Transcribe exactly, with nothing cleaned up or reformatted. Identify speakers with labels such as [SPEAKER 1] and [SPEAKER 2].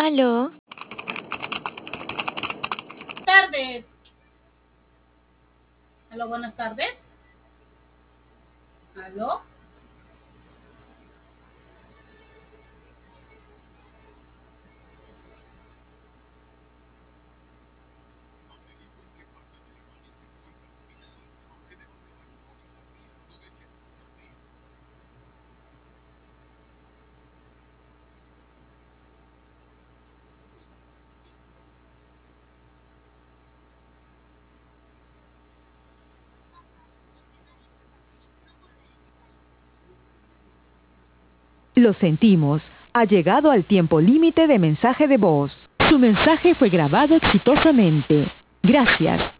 [SPEAKER 1] Aló,
[SPEAKER 2] Tardes. Aló, buenas tardes. Aló.
[SPEAKER 3] Lo sentimos, ha llegado al tiempo límite de mensaje de voz. Su mensaje fue grabado exitosamente. Gracias.